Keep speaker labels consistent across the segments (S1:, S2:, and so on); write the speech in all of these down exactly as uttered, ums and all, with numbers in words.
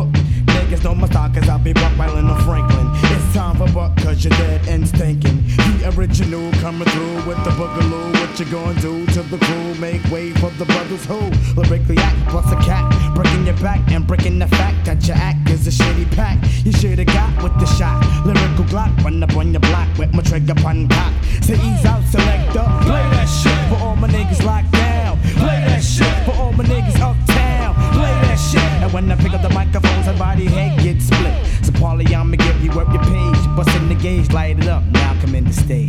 S1: book. Niggas know my style cause I be buck wildin' on Franklin. It's time for buck cause you're dead and stinking. The original coming through with the boogaloo. What you gonna do to the crew? Make way for the brothers who lyrically act plus a cat. Breaking your back and breaking the fact that your act is a shitty pack. You shoulda got with the shot. Lyrical Glock, run up on your block with my trigger pun cock. Say ease out, selector. Play that shit for all my niggas locked down. Play that shit for all my niggas uptown. Play that shit. And when I pick up the microphone, somebody head gets split. So Paulie, I'ma give you up your page. Bustin' the gauge, light it up. Now come in the stage.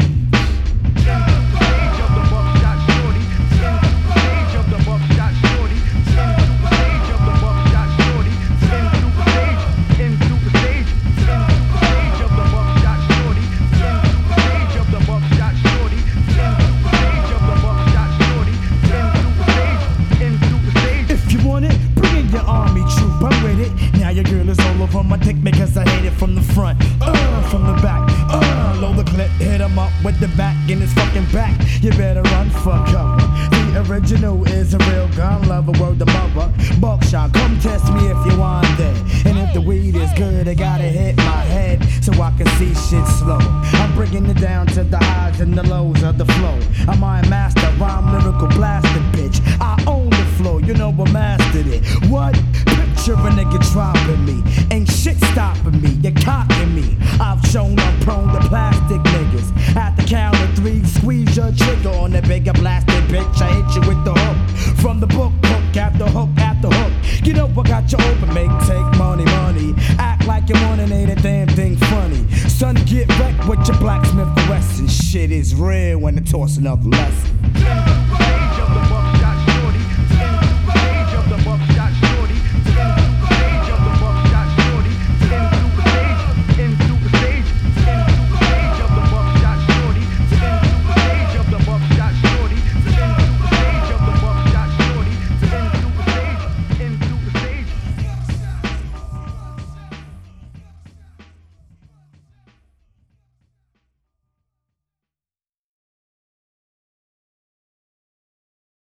S1: Your girl is all over my dick because I hate it from the front, uh, from the back, uh, load the clip, hit him up with the back in his fucking back. You better run for cover. The original is a real gun lover, word the mother. Buckshot, come test me if you want that. And if the weed is good, I gotta hit my head so I can see shit slow. I'm bringing it down to the highs and the lows of the flow. I'm my master, rhyme lyrical blasted bitch. I own the flow, you know I mastered it. What? Picture a nigga dropping me, ain't shit stopping me, you're cocking me. I've shown I'm prone to plastic niggas. At the count of three, squeeze your trigger on that bigger blasted bitch. I hit you with the hook, from the book, hook after hook after hook. You know I got you open, make take money, money. Act like you want and ain't a damn thing funny. Son, get wrecked with your blacksmith Wesson. Shit is real when they toss another lesson.